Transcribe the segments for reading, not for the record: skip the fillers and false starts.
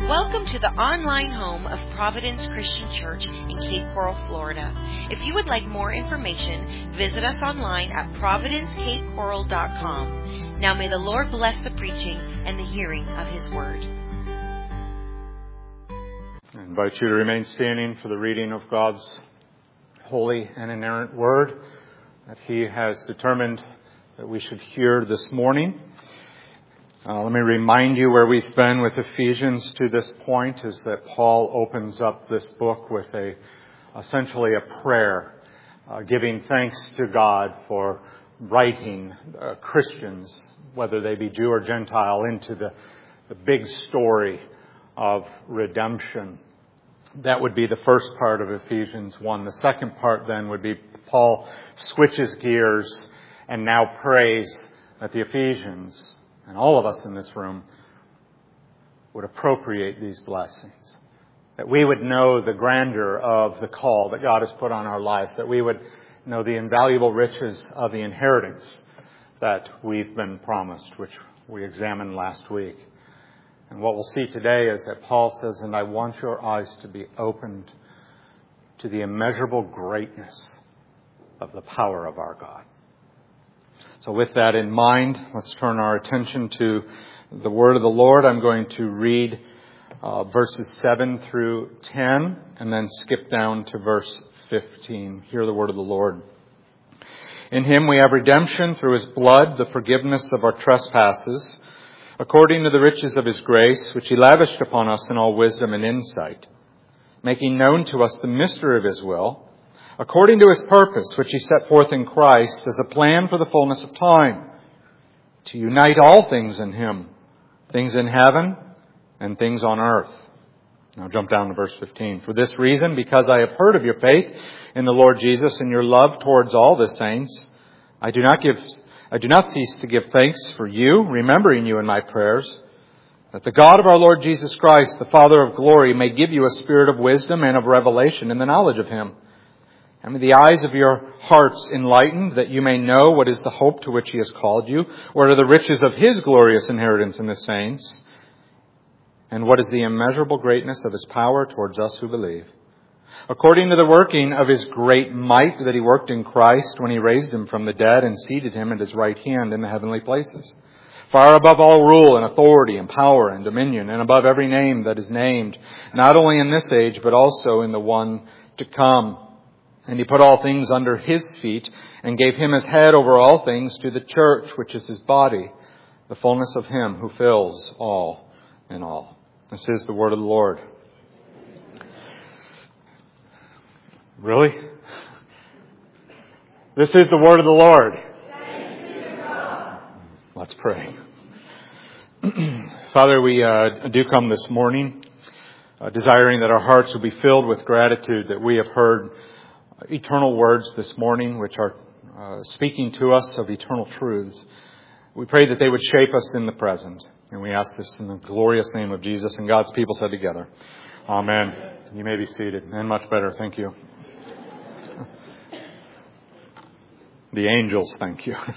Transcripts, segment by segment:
Welcome to the online home of Providence Christian Church in Cape Coral, Florida. If you would like more information, visit us online at providencecapecoral.com. Now may the Lord bless the preaching and the hearing of His Word. I invite you to remain standing for the reading of God's holy and inerrant Word that He has determined that we should hear this morning. Let me remind you where we've been with Ephesians to this point is that Paul opens up this book with essentially a prayer, giving thanks to God for writing Christians, whether they be Jew or Gentile, into the big story of redemption. That would be the first part of Ephesians 1. The second part then would be Paul switches gears and now prays that the Ephesians and all of us in this room would appropriate these blessings. That we would know the grandeur of the call that God has put on our life. That we would know the invaluable riches of the inheritance that we've been promised, which we examined last week. And what we'll see today is that Paul says, and I want your eyes to be opened to the immeasurable greatness of the power of our God. So with that in mind, let's turn our attention to the Word of the Lord. I'm going to read verses 7 through 10 and then skip down to verse 15. Hear the Word of the Lord. In Him we have redemption through His blood, the forgiveness of our trespasses, according to the riches of His grace, which He lavished upon us in all wisdom and insight, making known to us the mystery of His will, according to His purpose, which He set forth in Christ as a plan for the fullness of time, to unite all things in Him, things in heaven and things on earth. Now jump down to verse 15. For this reason, because I have heard of your faith in the Lord Jesus and your love towards all the saints, I do not cease to give thanks for you, remembering you in my prayers, that the God of our Lord Jesus Christ, the Father of glory, may give you a spirit of wisdom and of revelation in the knowledge of Him, and with the eyes of your hearts enlightened, that you may know what is the hope to which He has called you, what are the riches of His glorious inheritance in the saints, and what is the immeasurable greatness of His power towards us who believe, according to the working of His great might that He worked in Christ when He raised Him from the dead and seated Him at His right hand in the heavenly places, far above all rule and authority and power and dominion, and above every name that is named, not only in this age, but also in the one to come. And He put all things under His feet and gave Him as head over all things to the church, which is His body, the fullness of Him who fills all in all. This is the word of the Lord. Really? This is the word of the Lord. Let's pray. Father, we do come this morning desiring that our hearts will be filled with gratitude that we have heard eternal words this morning, which are speaking to us of eternal truths. We pray that they would shape us in the present. And we ask this in the glorious name of Jesus, and God's people said together, Amen. You may be seated. And much better. Thank you. The angels, thank you.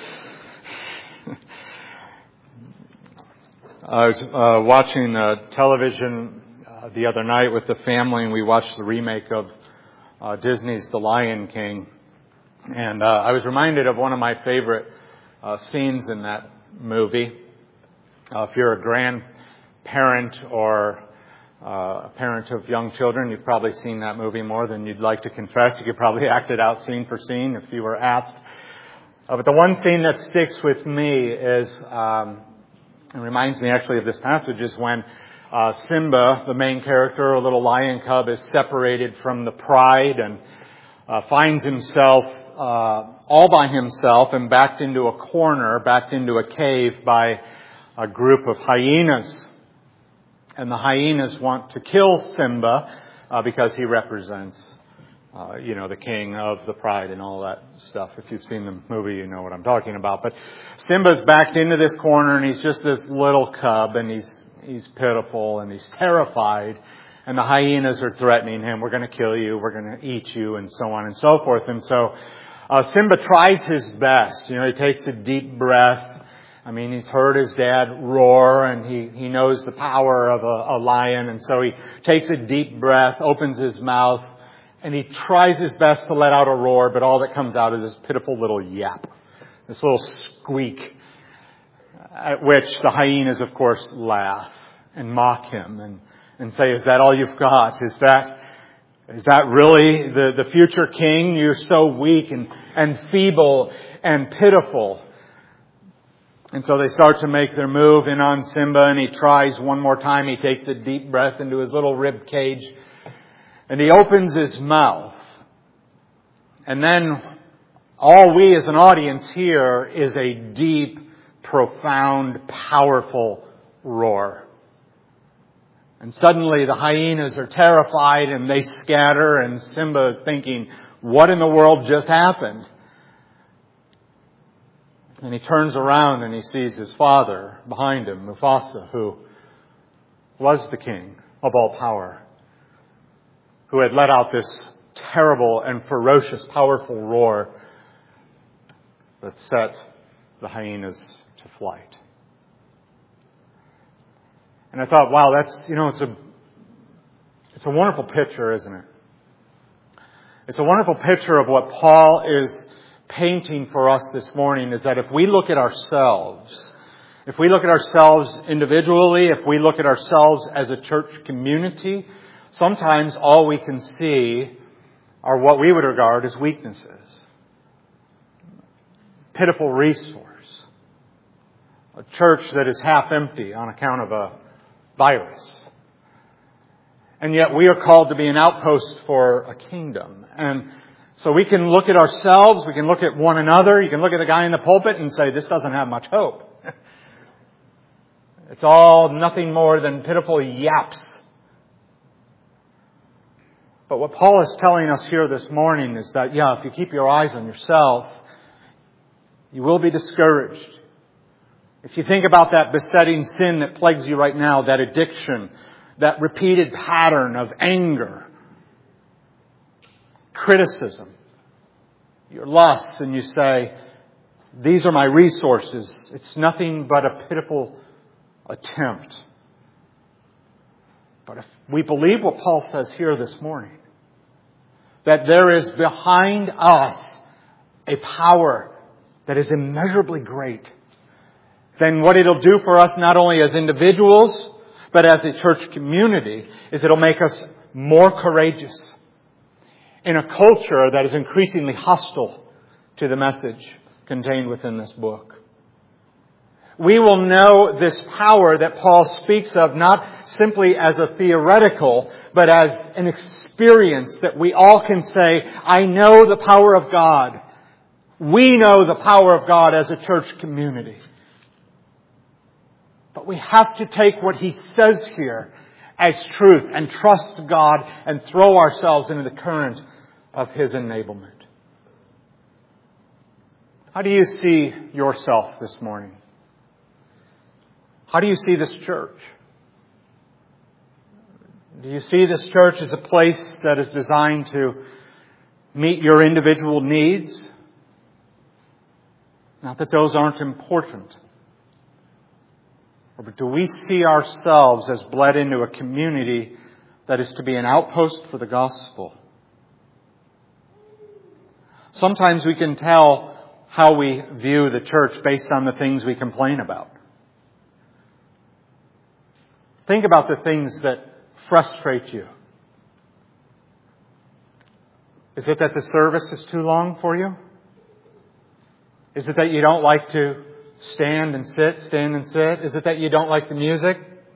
I was watching television the other night with the family, and we watched the remake of Disney's The Lion King. And I was reminded of one of my favorite scenes in that movie. If you're a grandparent or a parent of young children, you've probably seen that movie more than you'd like to confess. You could probably act it out scene for scene if you were asked. But the one scene that sticks with me is, it reminds me actually of this passage, is when Simba, the main character, a little lion cub, is separated from the pride and finds himself all by himself and backed into a corner, backed into a cave by a group of hyenas. And the hyenas want to kill Simba because he represents, the king of the pride and all that stuff. If you've seen the movie, you know what I'm talking about. But Simba's backed into this corner, and he's just this little cub, and he's pitiful, and he's terrified. And the hyenas are threatening him. We're going to kill you. We're going to eat you, and so on and so forth. And so Simba tries his best. He takes a deep breath I mean, he's heard his dad roar, and he knows the power of a lion, and so he takes a deep breath, opens his mouth, and he tries his best to let out a roar, but all that comes out is this pitiful little yap, this little squeak, at which the hyenas, of course, laugh and mock him and say, "Is that all you've got? Is that really the future king? You're so weak and feeble and pitiful." And so they start to make their move in on Simba, and he tries one more time. He takes a deep breath into his little rib cage, and he opens his mouth. And then all we as an audience hear is a deep, profound, powerful roar. And suddenly the hyenas are terrified and they scatter, and Simba is thinking, what in the world just happened? And he turns around and he sees his father behind him, Mufasa, who was the king of all power, who had let out this terrible and ferocious, powerful roar that set the hyenas to flight. And I thought, wow, that's, it's a wonderful picture, isn't it? It's a wonderful picture of what Paul is painting for us this morning, is that if we look at ourselves individually, if we look at ourselves as a church community, sometimes all we can see are what we would regard as weaknesses. Pitiful resource. A church that is half empty on account of a virus. And yet we are called to be an outpost for a kingdom. And so we can look at ourselves, we can look at one another, you can look at the guy in the pulpit and say, this doesn't have much hope. It's all nothing more than pitiful yaps. But what Paul is telling us here this morning is that, if you keep your eyes on yourself, you will be discouraged. If you think about that besetting sin that plagues you right now, that addiction, that repeated pattern of anger, criticism, your lusts, and you say, these are my resources. It's nothing but a pitiful attempt. But if we believe what Paul says here this morning, that there is behind us a power that is immeasurably great, then what it'll do for us, not only as individuals, but as a church community, is it'll make us more courageous in a culture that is increasingly hostile to the message contained within this book. We will know this power that Paul speaks of not simply as a theoretical, but as an experience that we all can say, I know the power of God. We know the power of God as a church community. But we have to take what he says here as truth and trust God and throw ourselves into the current of his enablement. How do you see yourself this morning? How do you see this church? Do you see this church as a place that is designed to meet your individual needs? Not that those aren't important. But do we see ourselves as bled into a community that is to be an outpost for the gospel? Sometimes we can tell how we view the church based on the things we complain about. Think about the things that frustrate you. Is it that the service is too long for you? Is it that you don't like to stand and sit? Is it that you don't like the music?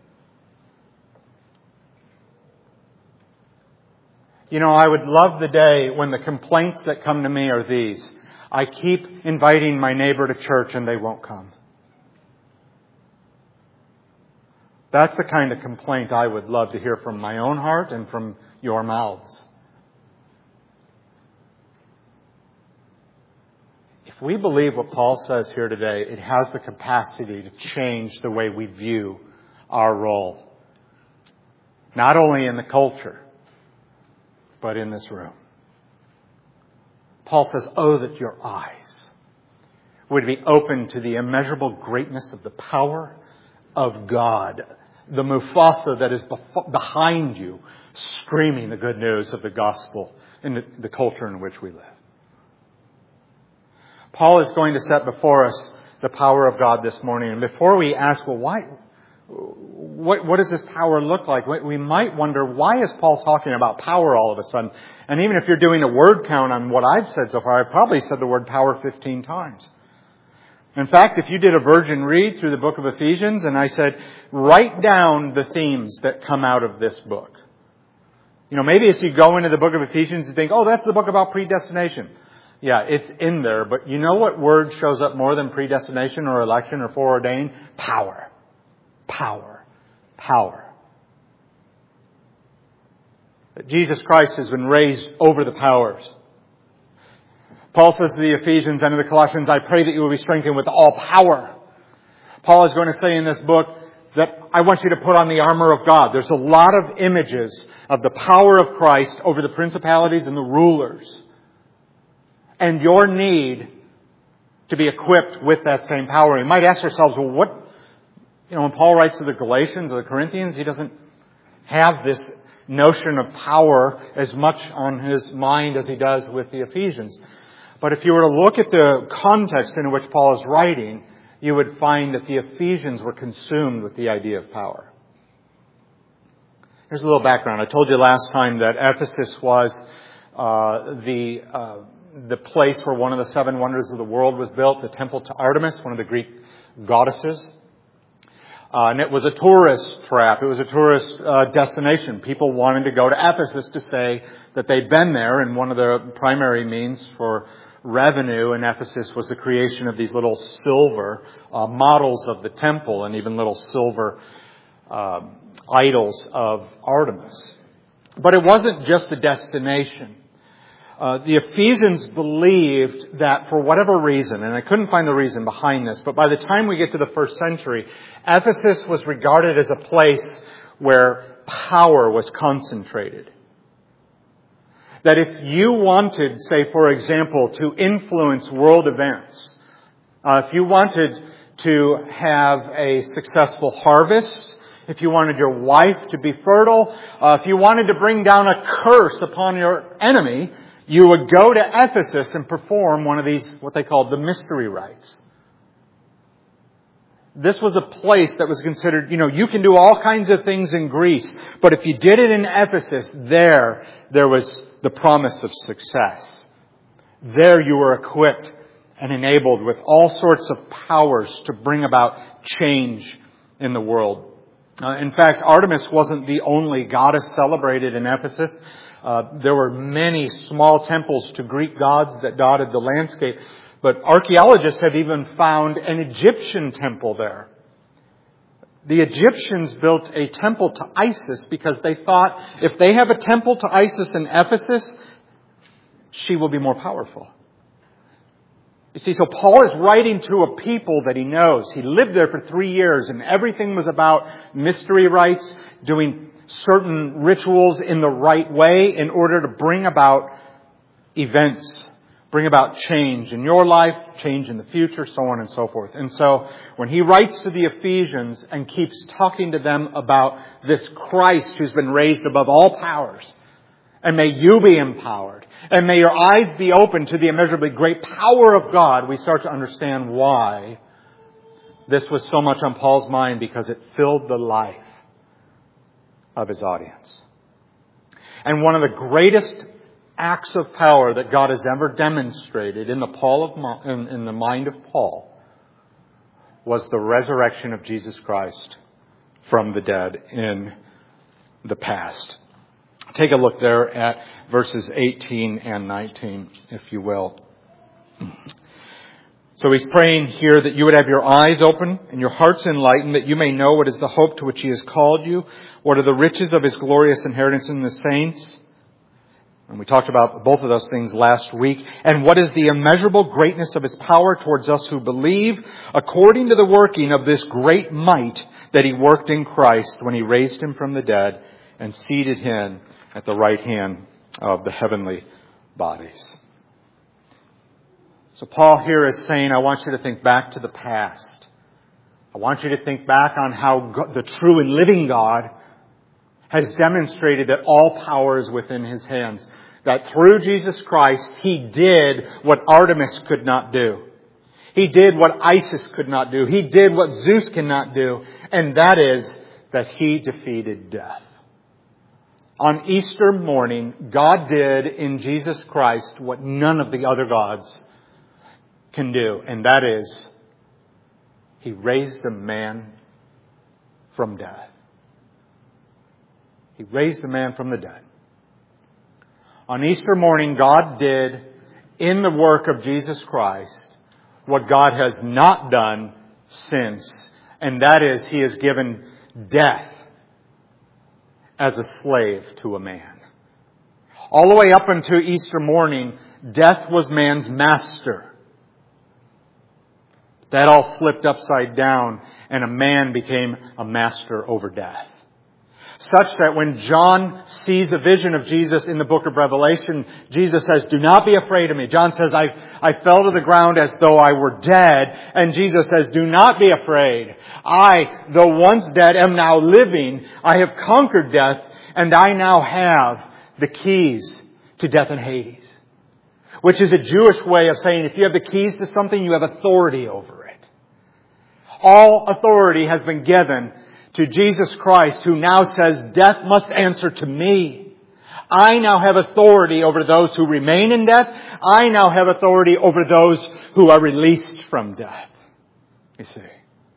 I would love the day when the complaints that come to me are these. I keep inviting my neighbor to church and they won't come. That's the kind of complaint I would love to hear from my own heart and from your mouths. If we believe what Paul says here today, it has the capacity to change the way we view our role. Not only in the culture, but in this room. Paul says, oh, that your eyes would be open to the immeasurable greatness of the power of God. The Mufasa that is behind you, screaming the good news of the gospel in the culture in which we live. Paul is going to set before us the power of God this morning. And before we ask, well, why? What does this power look like? We might wonder, why is Paul talking about power all of a sudden? And even if you're doing a word count on what I've said so far, I've probably said the word power 15 times. In fact, if you did a virgin read through the book of Ephesians and I said, write down the themes that come out of this book. You know, maybe as you go into the book of Ephesians, you think, oh, that's the book about predestination. Yeah, it's in there, but you know what word shows up more than predestination or election or foreordained? Power. Power. Power. That Jesus Christ has been raised over the powers. Paul says to the Ephesians and to the Colossians, I pray that you will be strengthened with all power. Paul is going to say in this book that I want you to put on the armor of God. There's a lot of images of the power of Christ over the principalities and the rulers. And your need to be equipped with that same power. We might ask ourselves, well, when Paul writes to the Galatians or the Corinthians, he doesn't have this notion of power as much on his mind as he does with the Ephesians. But if you were to look at the context in which Paul is writing, you would find that the Ephesians were consumed with the idea of power. Here's a little background. I told you last time that Ephesus was the place where one of the 7 wonders of the world was built, the temple to Artemis, one of the Greek goddesses. And it was a tourist trap. It was a tourist destination. People wanted to go to Ephesus to say that they'd been there, and one of the primary means for revenue in Ephesus was the creation of these little silver models of the temple and even little silver idols of Artemis. But it wasn't just a destination. The Ephesians believed that for whatever reason, and I couldn't find the reason behind this, but by the time we get to the first century, Ephesus was regarded as a place where power was concentrated. That if you wanted, say, for example, to influence world events, if you wanted to have a successful harvest, if you wanted your wife to be fertile, if you wanted to bring down a curse upon your enemy, you would go to Ephesus and perform one of these, what they called the mystery rites. This was a place that was considered, you can do all kinds of things in Greece, but if you did it in Ephesus, there was the promise of success. There you were equipped and enabled with all sorts of powers to bring about change in the world. In fact, Artemis wasn't the only goddess celebrated in Ephesus. There were many small temples to Greek gods that dotted the landscape. But archaeologists have even found an Egyptian temple there. The Egyptians built a temple to Isis because they thought if they have a temple to Isis in Ephesus, she will be more powerful. You see, so Paul is writing to a people that he knows. He lived there for 3 years and everything was about mystery rites, doing certain rituals in the right way in order to bring about events, bring about change in your life, change in the future, so on and so forth. And so when he writes to the Ephesians and keeps talking to them about this Christ who's been raised above all powers, and may you be empowered, and may your eyes be open to the immeasurably great power of God, we start to understand why this was so much on Paul's mind, because it filled the life of his audience. And one of the greatest acts of power that God has ever demonstrated in the mind of Paul was the resurrection of Jesus Christ from the dead in the past. Take a look there at verses 18 and 19, if you will. So he's praying here that you would have your eyes open and your hearts enlightened, that you may know what is the hope to which he has called you, what are the riches of his glorious inheritance in the saints. And we talked about both of those things last week. And what is the immeasurable greatness of his power towards us who believe, according to the working of this great might that he worked in Christ when he raised him from the dead and seated him at the right hand of the heavenly bodies. So Paul here is saying, I want you to think back to the past. I want you to think back on how the true and living God has demonstrated that all power is within His hands. That through Jesus Christ, He did what Artemis could not do. He did what Isis could not do. He did what Zeus cannot do. And that is that He defeated death. On Easter morning, God did in Jesus Christ what none of the other gods can do. And that is, He raised a man from death. He raised a man from the dead. On Easter morning, God did in the work of Jesus Christ what God has not done since. And that is, He has given death as a slave to a man. All the way up until Easter morning, death was man's master. That all flipped upside down, and a man became a master over death. Such that when John sees a vision of Jesus in the book of Revelation, Jesus says, "Do not be afraid of me." John says, I fell to the ground as though I were dead. And Jesus says, "Do not be afraid. I, though once dead, am now living. I have conquered death, and I now have the keys to death and Hades." Which is a Jewish way of saying if you have the keys to something, you have authority over it. All authority has been given to Jesus Christ, who now says, "Death must answer to me. I now have authority over those who remain in death. I now have authority over those who are released from death." You see.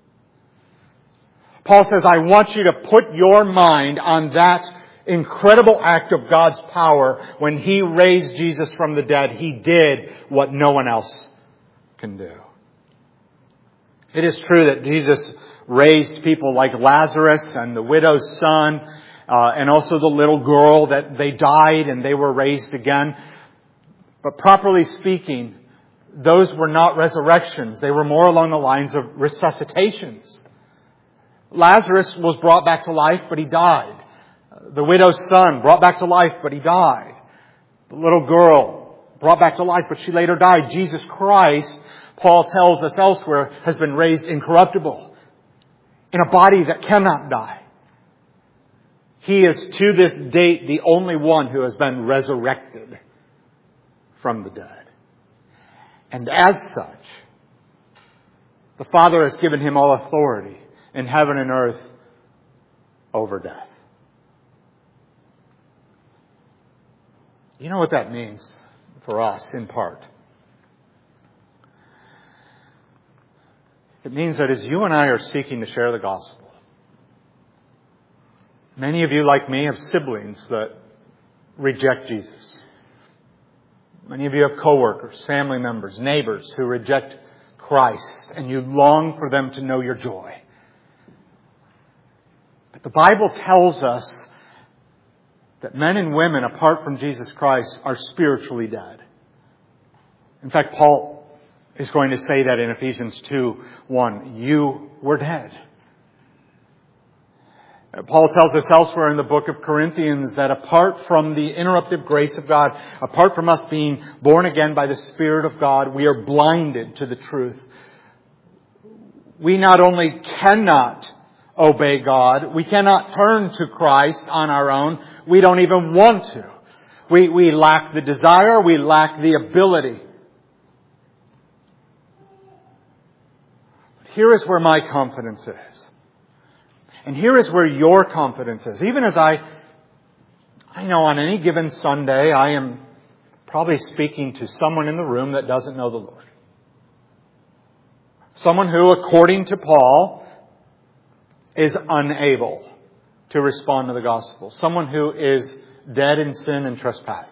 Paul says, I want you to put your mind on that incredible act of God's power when He raised Jesus from the dead. He did what no one else can do. It is true that Jesus raised people like Lazarus and the widow's son, and also the little girl that they died and they were raised again. But properly speaking, those were not resurrections. They were more along the lines of resuscitations. Lazarus was brought back to life, but he died. The widow's son brought back to life, but he died. The little girl brought back to life, but she later died. Jesus Christ, Paul tells us elsewhere, has been raised incorruptible, in a body that cannot die. He is to this date the only one who has been resurrected from the dead. And as such, the Father has given Him all authority in heaven and earth over death. You know what that means for us in part? It means that as you and I are seeking to share the gospel, many of you, like me, have siblings that reject Jesus. Many of you have coworkers, family members, neighbors who reject Christ, and you long for them to know your joy. But the Bible tells us that men and women, apart from Jesus Christ, are spiritually dead. In fact, Paul is going to say that in Ephesians 2:1. You were dead. Paul tells us elsewhere in the book of Corinthians that apart from the interruptive grace of God, apart from us being born again by the Spirit of God, we are blinded to the truth. We not only cannot obey God, we cannot turn to Christ on our own. We don't even want to. We lack the desire. We lack the ability. Here is where my confidence is. And here is where your confidence is. Even as I know on any given Sunday, I am probably speaking to someone in the room that doesn't know the Lord. Someone who, according to Paul, is unable to respond to the gospel. Someone who is dead in sin and trespasses.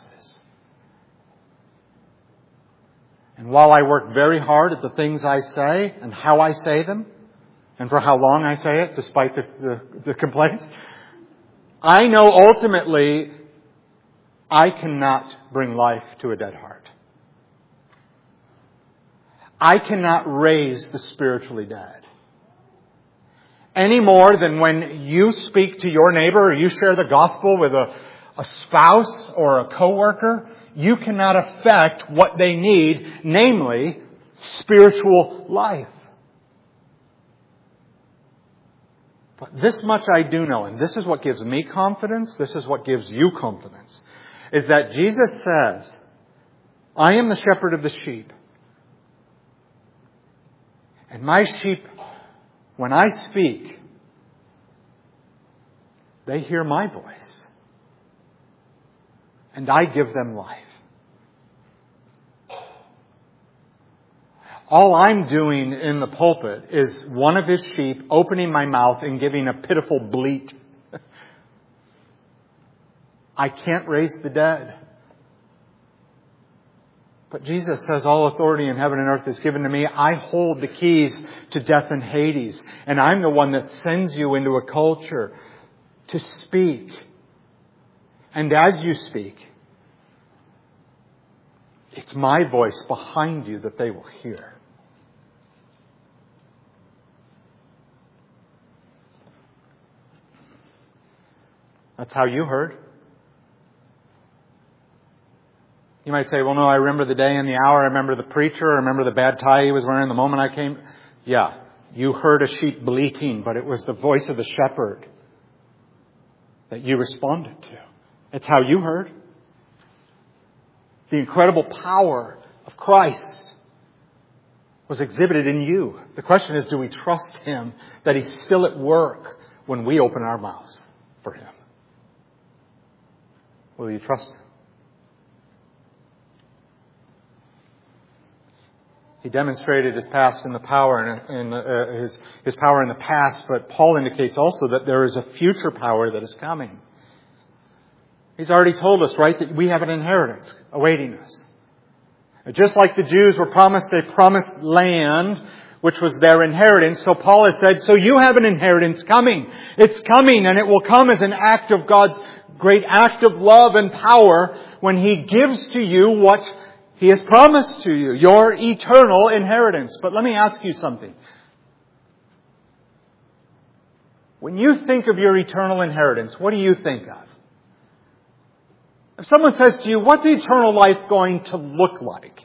And while I work very hard at the things I say and how I say them, and for how long I say it, despite the complaints, I know ultimately I cannot bring life to a dead heart. I cannot raise the spiritually dead. Any more than when you speak to your neighbor or you share the gospel with a a spouse or a coworker, you cannot affect what they need, namely spiritual life. But this much I do know, and this is what gives me confidence, this is what gives you confidence, is that Jesus says, I am the shepherd of the sheep. And my sheep, when I speak, they hear my voice. And I give them life. All I'm doing in the pulpit is one of His sheep opening my mouth and giving a pitiful bleat. I can't raise the dead. But Jesus says, all authority in heaven and earth is given to me. I hold the keys to death and Hades. And I'm the one that sends you into a culture to speak. And as you speak, it's my voice behind you that they will hear. That's how you heard. You might say, well, no, I remember the day and the hour. I remember the preacher. I remember the bad tie he was wearing the moment I came. Yeah, you heard a sheep bleating, but it was the voice of the shepherd that you responded to. It's how you heard. The incredible power of Christ was exhibited in you. The question is, do we trust Him that He's still at work when we open our mouths for Him? Will you trust Him? He demonstrated His past in the power and his power in the past, but Paul indicates also that there is a future power that is coming. He's already told us, right, that we have an inheritance awaiting us. Just like the Jews were promised a promised land, which was their inheritance, so Paul has said, so you have an inheritance coming. It's coming, and it will come as an act of God's great act of love and power when He gives to you what He has promised to you, your eternal inheritance. But let me ask you something. When you think of your eternal inheritance, what do you think of? If someone says to you, what's eternal life going to look like?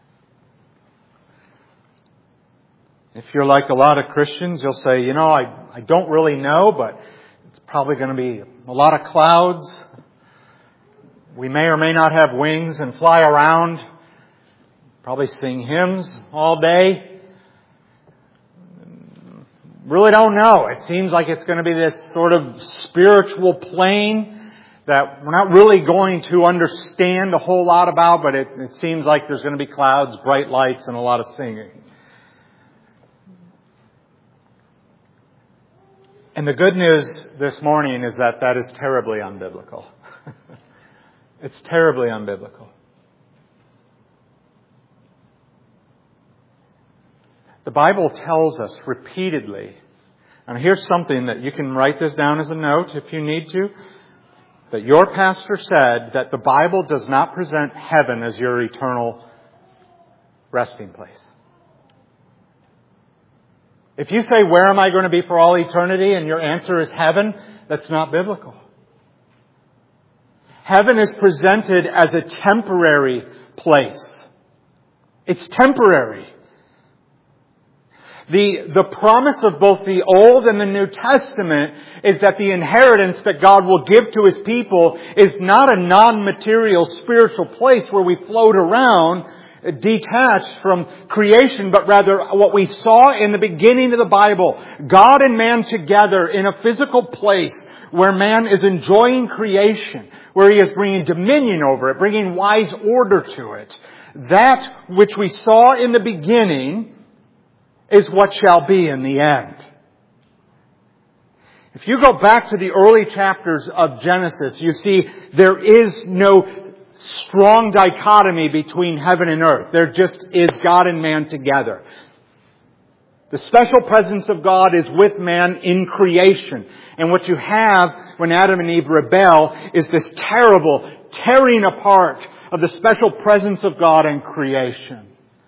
If you're like a lot of Christians, you'll say, I don't really know, but it's probably going to be a lot of clouds. We may or may not have wings and fly around. Probably sing hymns all day. Really don't know. It seems like it's going to be this sort of spiritual plane that we're not really going to understand a whole lot about, but it seems like there's going to be clouds, bright lights, and a lot of singing. And the good news this morning is that that is terribly unbiblical. It's terribly unbiblical. The Bible tells us repeatedly, and here's something that you can write this down as a note if you need to, that your pastor said that the Bible does not present heaven as your eternal resting place. If you say, where am I going to be for all eternity? And your answer is heaven, that's not biblical. Heaven is presented as a temporary place. It's temporary. The promise of both the Old and the New Testament is that the inheritance that God will give to His people is not a non-material spiritual place where we float around detached from creation, but rather what we saw in the beginning of the Bible. God and man together in a physical place where man is enjoying creation, where he is bringing dominion over it, bringing wise order to it. That which we saw in the beginning is what shall be in the end. If you go back to the early chapters of Genesis, you see there is no strong dichotomy between heaven and earth. There just is God and man together. The special presence of God is with man in creation. And what you have when Adam and Eve rebel is this terrible tearing apart of the special presence of God in creation.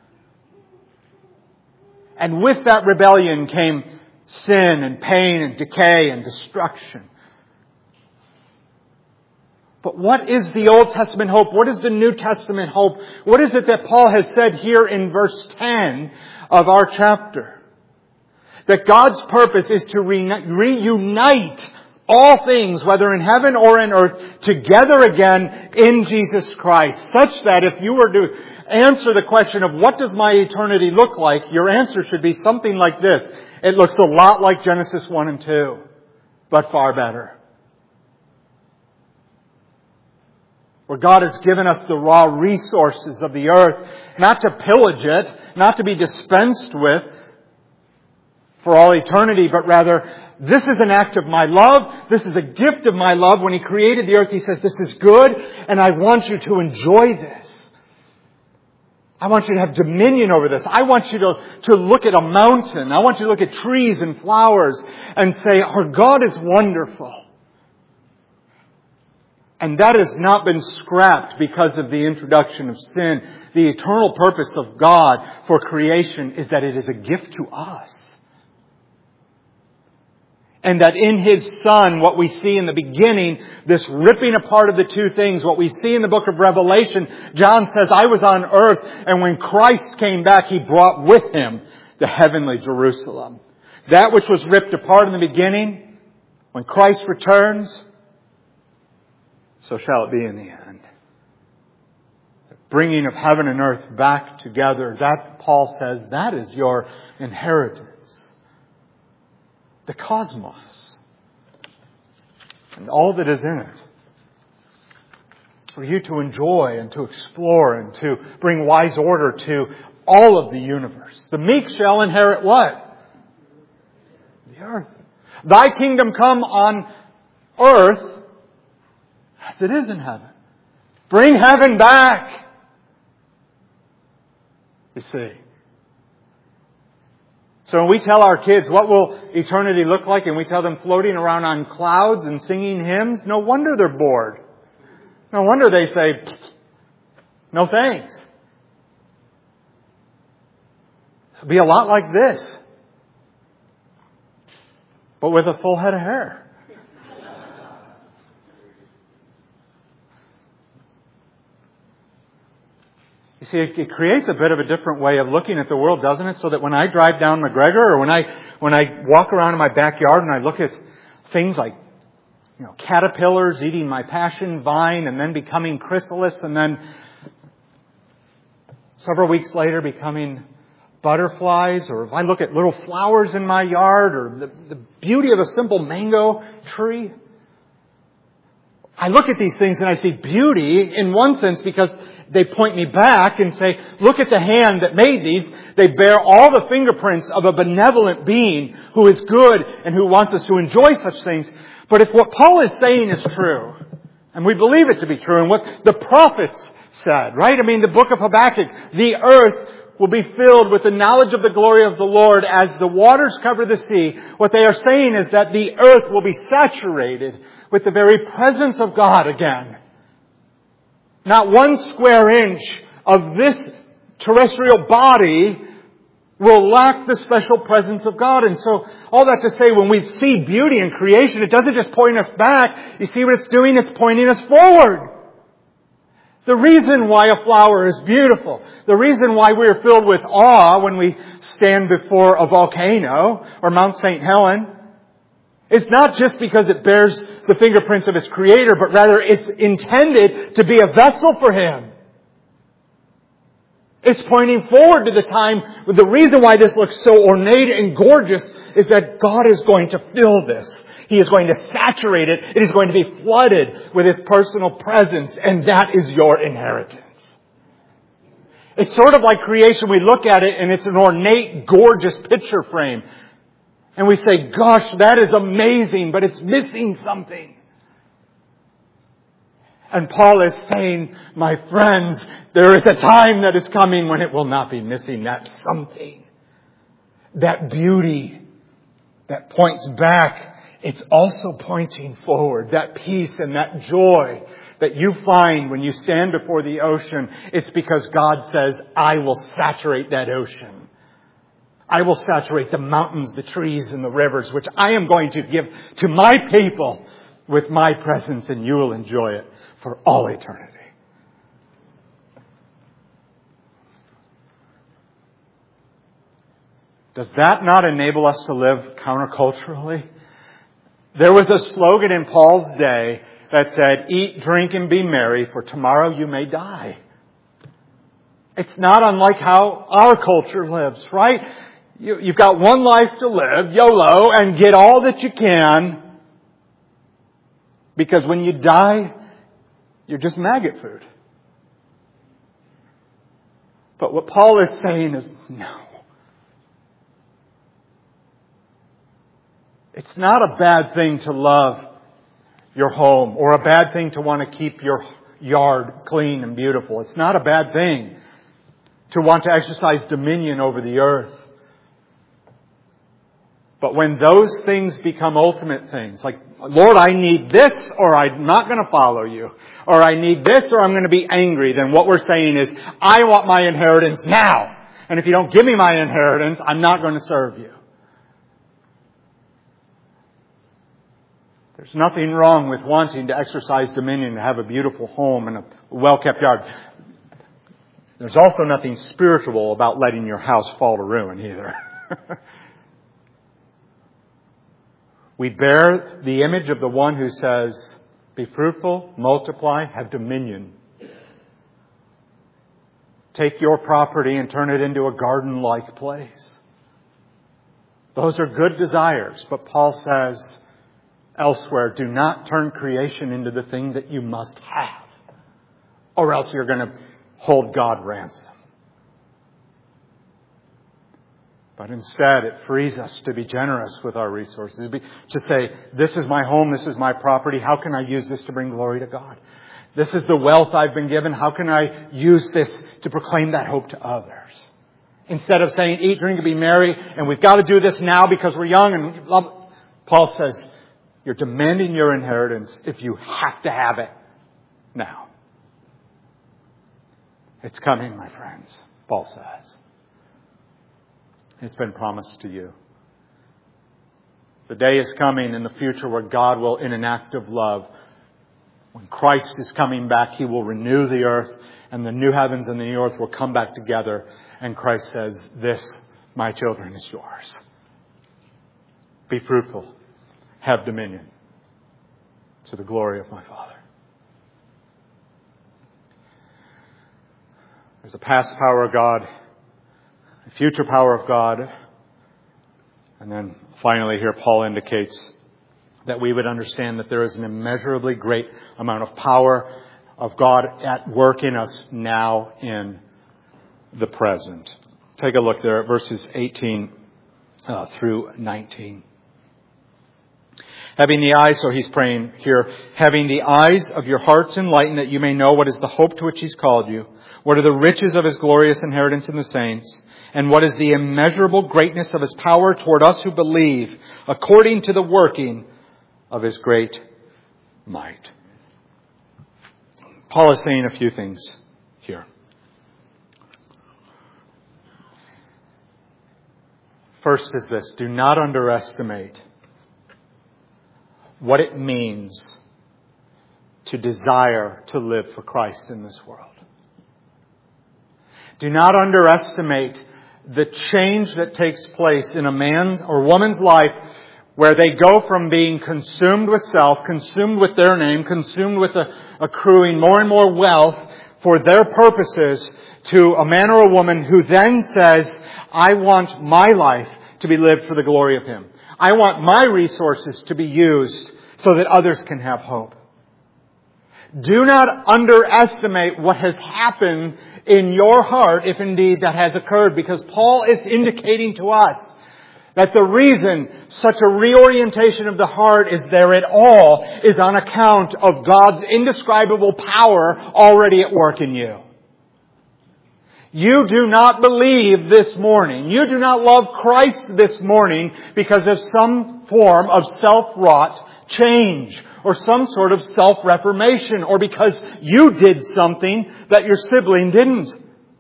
And with that rebellion came sin and pain and decay and destruction. But what is the Old Testament hope? What is the New Testament hope? What is it that Paul has said here in verse 10 of our chapter? That God's purpose is to reunite all things, whether in heaven or in earth, together again in Jesus Christ. Such that if you were to answer the question of what does my eternity look like, your answer should be something like this. It looks a lot like Genesis 1 and 2, but far better. Where God has given us the raw resources of the earth, not to pillage it, not to be dispensed with for all eternity, but rather, this is an act of my love. This is a gift of my love. When He created the earth, He says, this is good, and I want you to enjoy this. I want you to have dominion over this. I want you to look at a mountain. I want you to look at trees and flowers and say, our God is wonderful. And that has not been scrapped because of the introduction of sin. The eternal purpose of God for creation is that it is a gift to us. And that in His Son, what we see in the beginning, this ripping apart of the two things, what we see in the book of Revelation, John says, I was on earth, and when Christ came back, He brought with Him the heavenly Jerusalem. That which was ripped apart in the beginning, when Christ returns, so shall it be in the end. The bringing of heaven and earth back together, that, Paul says, that is your inheritance. The cosmos. And all that is in it. For you to enjoy and to explore and to bring wise order to all of the universe. The meek shall inherit what? The earth. Thy kingdom come on earth as it is in heaven. Bring heaven back. You see. So when we tell our kids what will eternity look like, and we tell them floating around on clouds and singing hymns, no wonder they're bored. No wonder they say, no thanks. It'll be a lot like this, but with a full head of hair. You see, it creates a bit of a different way of looking at the world, doesn't it? So that when I drive down McGregor, or when I walk around in my backyard and I look at things like, caterpillars eating my passion vine and then becoming chrysalis and then several weeks later becoming butterflies, or if I look at little flowers in my yard, or the beauty of a simple mango tree. I look at these things and I see beauty in one sense because they point me back and say, look at the hand that made these. They bear all the fingerprints of a benevolent being who is good and who wants us to enjoy such things. But if what Paul is saying is true, and we believe it to be true, and what the prophets said, right? I mean, the book of Habakkuk, the earth will be filled with the knowledge of the glory of the Lord as the waters cover the sea. What they are saying is that the earth will be saturated with the very presence of God again. Not one square inch of this terrestrial body will lack the special presence of God. And so, all that to say, when we see beauty in creation, it doesn't just point us back. You see what it's doing? It's pointing us forward. The reason why a flower is beautiful, the reason why we are filled with awe when we stand before a volcano or Mount St. Helen, is not just because it bears the fingerprints of its creator, but rather it's intended to be a vessel for Him. It's pointing forward to the time when the reason why this looks so ornate and gorgeous is that God is going to fill this. He is going to saturate it. It is going to be flooded with His personal presence, and that is your inheritance. It's sort of like creation. We look at it and it's an ornate, gorgeous picture frame. And we say, gosh, that is amazing, but it's missing something. And Paul is saying, my friends, there is a time that is coming when it will not be missing that something. That beauty that points back, it's also pointing forward. That peace and that joy that you find when you stand before the ocean, it's because God says, I will saturate that ocean. I will saturate the mountains, the trees, and the rivers, which I am going to give to my people with my presence, and you will enjoy it for all eternity. Does that not enable us to live counterculturally? There was a slogan in Paul's day that said, "Eat, drink, and be merry, for tomorrow you may die." It's not unlike how our culture lives, right? You've got one life to live, YOLO, and get all that you can. Because when you die, you're just maggot food. But what Paul is saying is, no. It's not a bad thing to love your home or a bad thing to want to keep your yard clean and beautiful. It's not a bad thing to want to exercise dominion over the earth. But when those things become ultimate things, like, Lord, I need this or I'm not going to follow you, or I need this or I'm going to be angry, then what we're saying is, I want my inheritance now. And if you don't give me my inheritance, I'm not going to serve you. There's nothing wrong with wanting to exercise dominion, to have a beautiful home and a well-kept yard. There's also nothing spiritual about letting your house fall to ruin either. We bear the image of the one who says, "Be fruitful, multiply, have dominion. Take your property and turn it into a garden-like place." Those are good desires, but Paul says elsewhere, do not turn creation into the thing that you must have, or else you're going to hold God ransom. But instead, it frees us to be generous with our resources. To say, this is my home, this is my property. How can I use this to bring glory to God? This is the wealth I've been given. How can I use this to proclaim that hope to others? Instead of saying, eat, drink, and be merry, and we've got to do this now because we're young. And Paul says, you're demanding your inheritance if you have to have it now. It's coming, my friends, Paul says. It's been promised to you. The day is coming in the future where God will, in an act of love, when Christ is coming back, He will renew the earth, and the new heavens and the new earth will come back together. And Christ says, this, my children, is yours. Be fruitful. Have dominion. To the glory of my Father. There's a past power of God, a future power of God. And then finally here Paul indicates that we would understand that there is an immeasurably great amount of power of God at work in us now in the present. Take a look there at verses 18 through 19. Having the eyes, so he's praying here, having the eyes of your hearts enlightened, that you may know what is the hope to which He's called you, what are the riches of His glorious inheritance in the saints, and what is the immeasurable greatness of His power toward us who believe, according to the working of His great might. Paul is saying a few things here. First is this: do not underestimate what it means to desire to live for Christ in this world. Do not underestimate the change that takes place in a man's or woman's life where they go from being consumed with self, consumed with their name, consumed with accruing more and more wealth for their purposes, to a man or a woman who then says, I want my life to be lived for the glory of Him. I want my resources to be used so that others can have hope. Do not underestimate what has happened in your heart, if indeed that has occurred, because Paul is indicating to us that the reason such a reorientation of the heart is there at all is on account of God's indescribable power already at work in you. You do not believe this morning, you do not love Christ this morning because of some form of self-wrought change or some sort of self-reformation, or because you did something that your sibling didn't.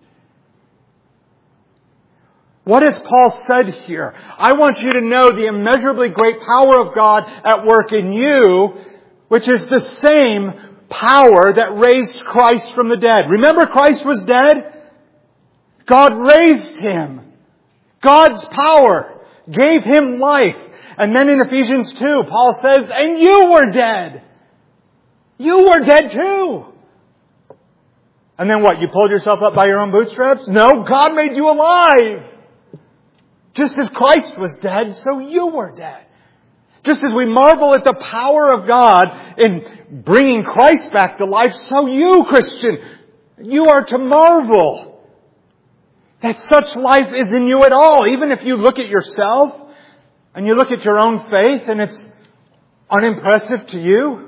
What has Paul said here? I want you to know the immeasurably great power of God at work in you which is the same power that raised Christ from the dead. Remember, Christ was dead? God raised Him. God's power gave Him life. And then in Ephesians 2, Paul says, and you were dead. You were dead too. And then what? You pulled yourself up by your own bootstraps? No, God made you alive. Just as Christ was dead, so you were dead. Just as we marvel at the power of God in bringing Christ back to life, so you, Christian, you are to marvel that such life is in you at all. Even if you look at yourself and you look at your own faith and it's unimpressive to you,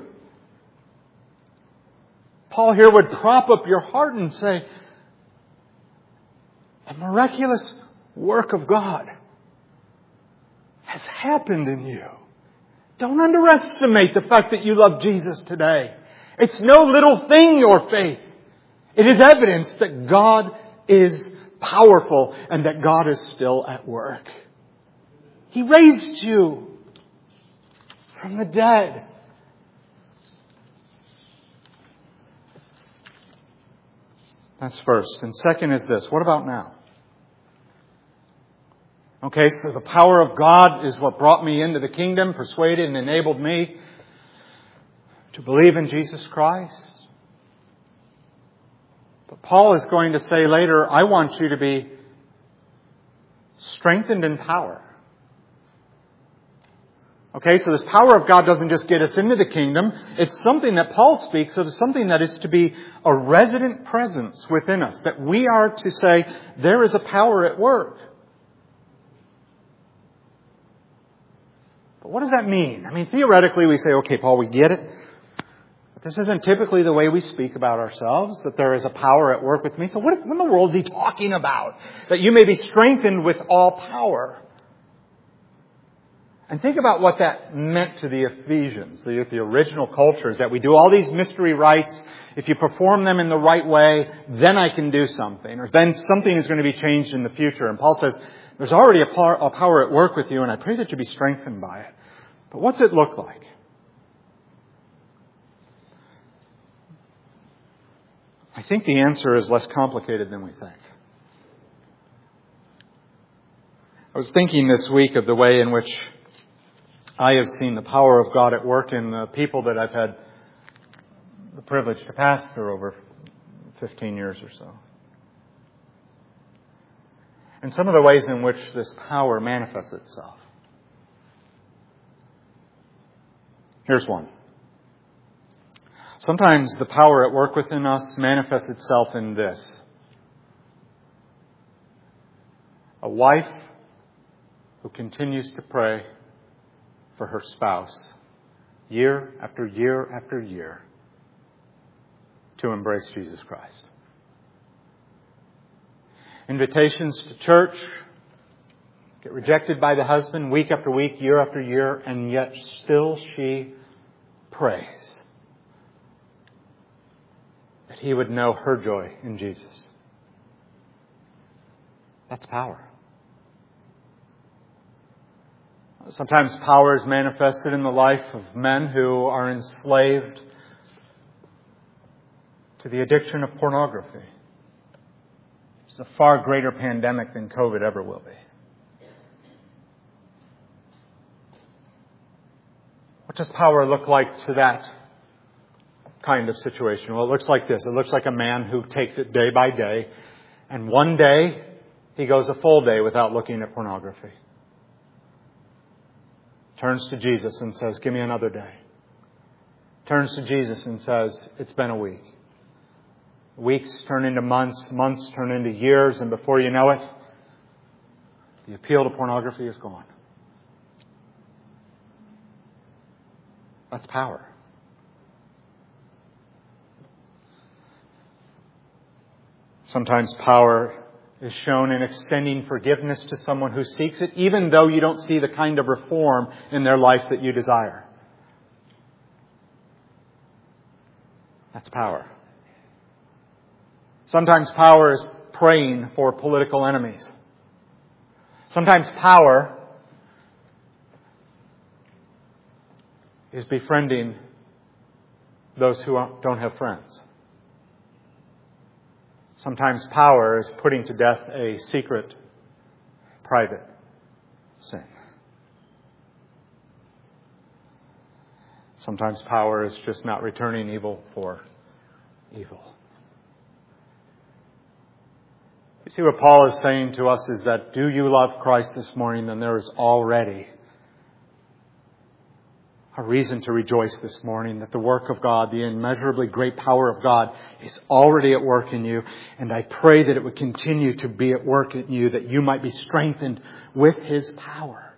Paul here would prop up your heart and say, a miraculous work of God has happened in you. Don't underestimate the fact that you love Jesus today. It's no little thing, your faith. It is evidence that God is powerful and that God is still at work. He raised you from the dead. That's first. And second is this. What about now? Okay, so the power of God is what brought me into the kingdom, persuaded and enabled me to believe in Jesus Christ. But Paul is going to say later, I want you to be strengthened in power. Okay, so this power of God doesn't just get us into the kingdom. It's something that Paul speaks of, something that is to be a resident presence within us. That we are to say, there is a power at work. But what does that mean? I mean, theoretically we say, okay, Paul, we get it. But this isn't typically the way we speak about ourselves, that there is a power at work with me. So what in the world is he talking about? That you may be strengthened with all power. And think about what that meant to the Ephesians, the original cultures, that we do all these mystery rites. If you perform them in the right way, then I can do something. Or then something is going to be changed in the future. And Paul says, there's already a power at work with you, and I pray that you be strengthened by it. But what's it look like? I think the answer is less complicated than we think. I was thinking this week of the way in which I have seen the power of God at work in the people that I've had the privilege to pastor over 15 years or so. And some of the ways in which this power manifests itself. Here's one. Sometimes the power at work within us manifests itself in this. A wife who continues to pray for her spouse year after year after year to embrace Jesus Christ. Invitations to church get rejected by the husband week after week, year after year, and yet still she prays that he would know her joy in Jesus. That's power. Sometimes power is manifested in the life of men who are enslaved to the addiction of pornography. It's a far greater pandemic than COVID ever will be. What does power look like to that kind of situation? Well, it looks like this. It looks like a man who takes it day by day, and one day he goes a full day without looking at pornography. Turns to Jesus and says, give me another day. Turns to Jesus and says, it's been a week. Weeks turn into months, months turn into years, and before you know it, the appeal to pornography is gone. That's power. Sometimes power is shown in extending forgiveness to someone who seeks it, even though you don't see the kind of reform in their life that you desire. That's power. Sometimes power is praying for political enemies. Sometimes power is befriending those who don't have friends. Sometimes power is putting to death a secret, private sin. Sometimes power is just not returning evil for evil. You see, what Paul is saying to us is that, do you love Christ this morning? Then there is already a reason to rejoice this morning that the work of God, the immeasurably great power of God, is already at work in you. And I pray that it would continue to be at work in you, that you might be strengthened with His power.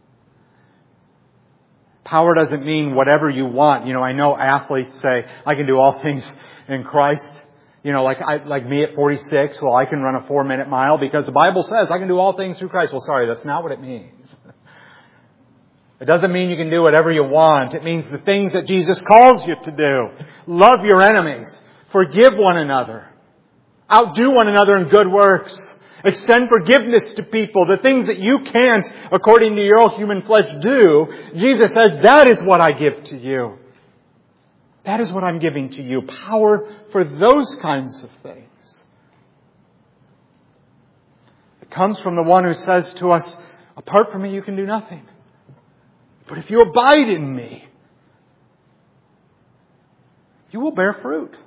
Power doesn't mean whatever you want. I know athletes say, I can do all things in Christ. Like me at 46, well, I can run a 4-minute mile because the Bible says I can do all things through Christ. Well, sorry, that's not what it means. It doesn't mean you can do whatever you want. It means the things that Jesus calls you to do. Love your enemies. Forgive one another. Outdo one another in good works. Extend forgiveness to people. The things that you can't, according to your own human flesh, do. Jesus says, that is what I give to you. That is what I'm giving to you. Power for those kinds of things. It comes from the one who says to us, apart from me you can do nothing. But if you abide in me, you will bear fruit.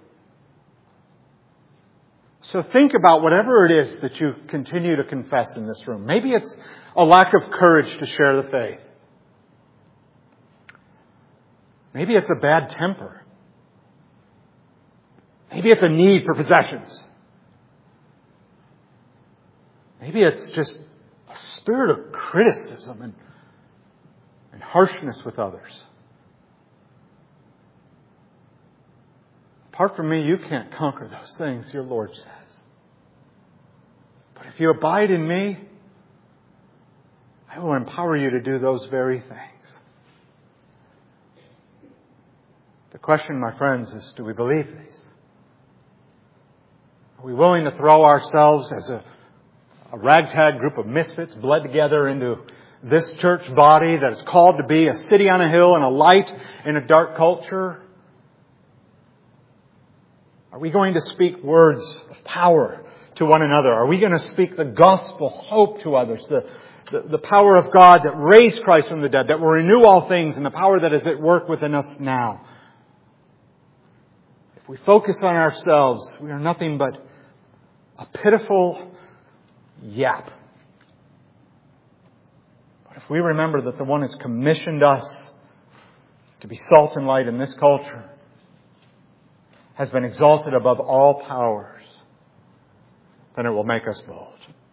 So think about whatever it is that you continue to confess in this room. Maybe it's a lack of courage to share the faith. Maybe it's a bad temper. Maybe it's a need for possessions. Maybe it's just a spirit of criticism and harshness with others. Apart from me, you can't conquer those things, your Lord says. But if you abide in me, I will empower you to do those very things. The question, my friends, is, do we believe these? Are we willing to throw ourselves as a ragtag group of misfits bled together into this church body that is called to be a city on a hill and a light in a dark culture? Are we going to speak words of power to one another? Are we going to speak the gospel hope to others? The power of God that raised Christ from the dead, that will renew all things, and the power that is at work within us now. If we focus on ourselves, we are nothing but a pitiful yap. But if we remember that the one has commissioned us to be salt and light in this culture, has been exalted above all powers, then it will make us bold.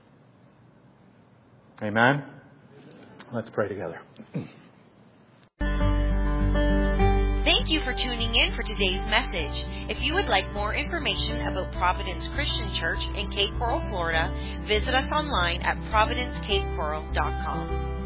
Amen? Let's pray together. Thank you for tuning in for today's message. If you would like more information about Providence Christian Church in Cape Coral, Florida, visit us online at providencecapecoral.com.